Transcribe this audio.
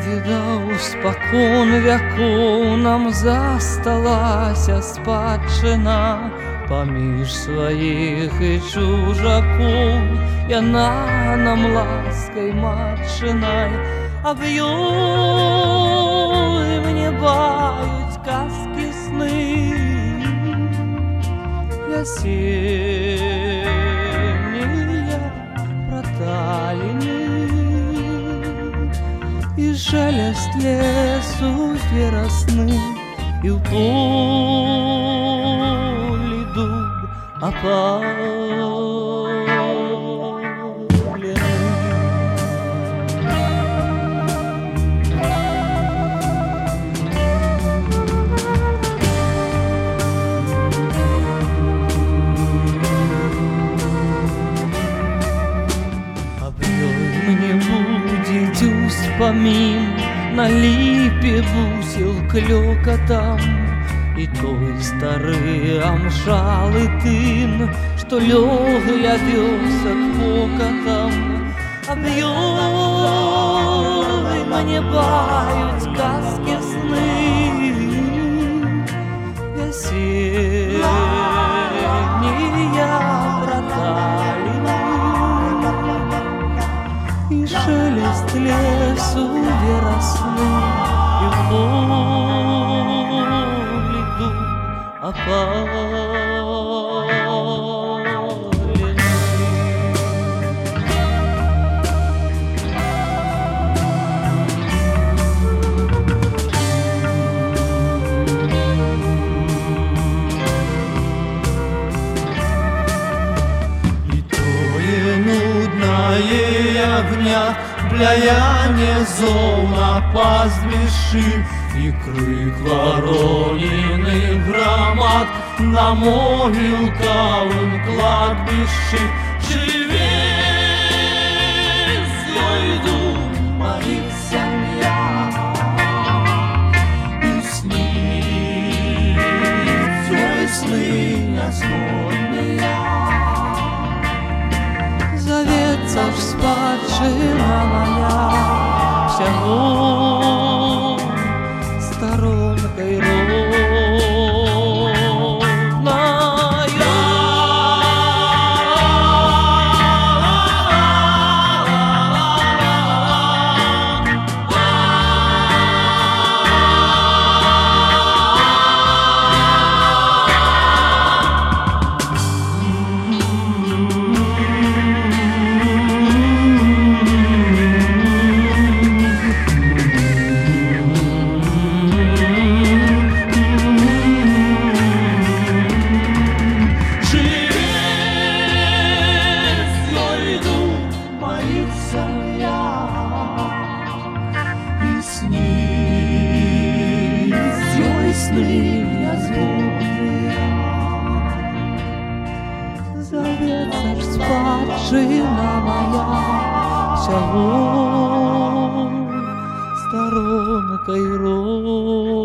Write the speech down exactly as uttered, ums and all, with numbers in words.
Прадзедаў спакон вякоў нам засталася спадчына. Паміж сваіх і чужакоў яна нам ласкай матчынай. Аб ёй мне баюць казкі сны, вясеннія праталіны і шелест лесу верасны, і ў полі дуб опалены. Аб ёй мне будзе успамін, на ліпе бусел клёкатам, і той стары амшалы тын, што лёг ля вёсак покатам. Аб ёй мне баюць казкі сны, вясеннія праталіны і шелест лесу верасны, і в полі дуб опалены. І тое нуднае ягня бляянне зоў на пазвішчы, і крык вароніных грамад на могілкавым кладбішчы. Жыве з ёй думае сям'я, і сніць ёй сны няснотныя. Завецца ж спадчына моя всяго сторонкой завецца ж спадчына моя всяго сторонкой роду.